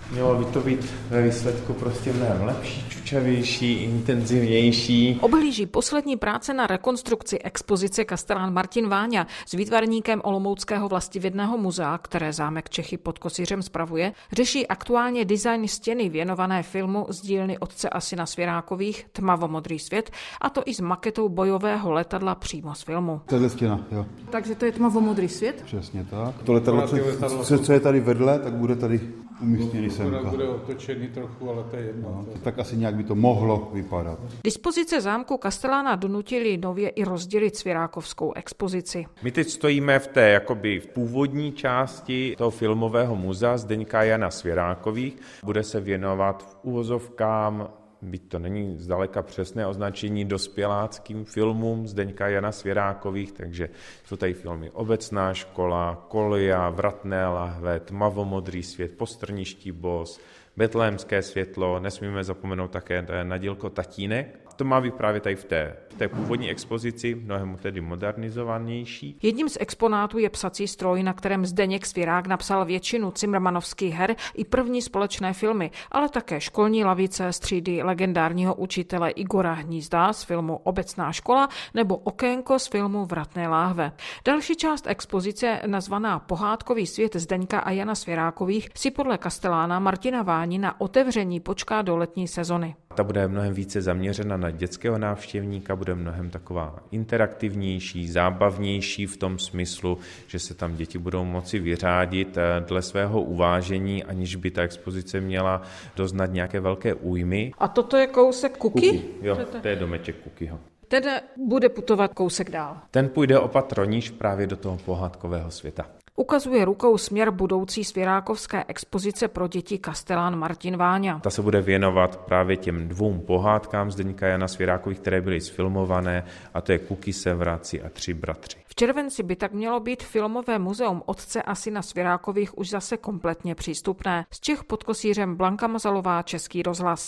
Mělo by to být ve výsledku prostě mnohem lepší, čučavější, intenzivnější. Oblíží poslední práce na rekonstrukci expozice kastelán Martin Váňa s výtvarníkem Olomouckého vlastivědného muzea, které zámek Čechy pod Kosířem spravuje, řeší aktuálně design stěny věnované filmu z dílny otce a syna Svěrákových Tmavomodrý svět, a to i s maketou bojového letadla přímo z filmu. To je stěna, jo. Takže to je Tmavomodrý svět? Přesně tak. To letadlo, co je tady vedle, tak bude tady umístěný semka. Bude otočený trochu, ale to je jedno. No, tak asi nějak by to mohlo vypadat. Dispozice zámku Kastelána donutili nově i rozdělit Svěrákovskou expozici. My teď stojíme v té jakoby v původní části toho filmového muzea Zdeňka Jana Svěrákových. Bude se věnovat v uvozovkám, byť to není zdaleka přesné označení, dospěláckým filmům Zdeňka Jana Svěrákových, takže jsou tady filmy Obecná škola, Kolia, Vratné lahve, Tmavomodrý svět, Postrniští boss, Betlémské světlo, nesmíme zapomenout také na dílko Tatínek. To má být právě tady v té původní expozici, mnohem tedy modernizovanější. Jedním z exponátů je psací stroj, na kterém Zdeněk Svěrák napsal většinu cimrmanovských her i první společné filmy, ale také školní lavice z třídy legendárního učitele Igora Hnízda z filmu Obecná škola nebo Okénko z filmu Vratné láhve. Další část expozice, nazvaná Pohádkový svět Zdeňka a Jana Svěrákových, si podle kastelána Martina Váni na otevření počká do letní sezony. Ta bude mnohem více zaměřena na dětského návštěvníka, bude mnohem taková interaktivnější, zábavnější v tom smyslu, že se tam děti budou moci vyřádit dle svého uvážení, aniž by ta expozice měla doznat nějaké velké újmy. A toto je kousek Kuky? Jo, to je domeček Kukyho. Ten bude putovat kousek dál. Ten půjde o patro níž právě do toho pohádkového světa. Ukazuje rukou směr budoucí svěrákovské expozice pro děti kastelán Martin Váňa. Ta se bude věnovat právě těm dvou pohádkám Zdeňka Jana Svěrákových, které byly sfilmované, a to je Kuky, Sevráci a Tři bratři. V červenci by tak mělo být filmové muzeum otce a syna Svěrákových už zase kompletně přístupné. Z Čech pod Kosířem Blanka Mazalová, Český rozhlas.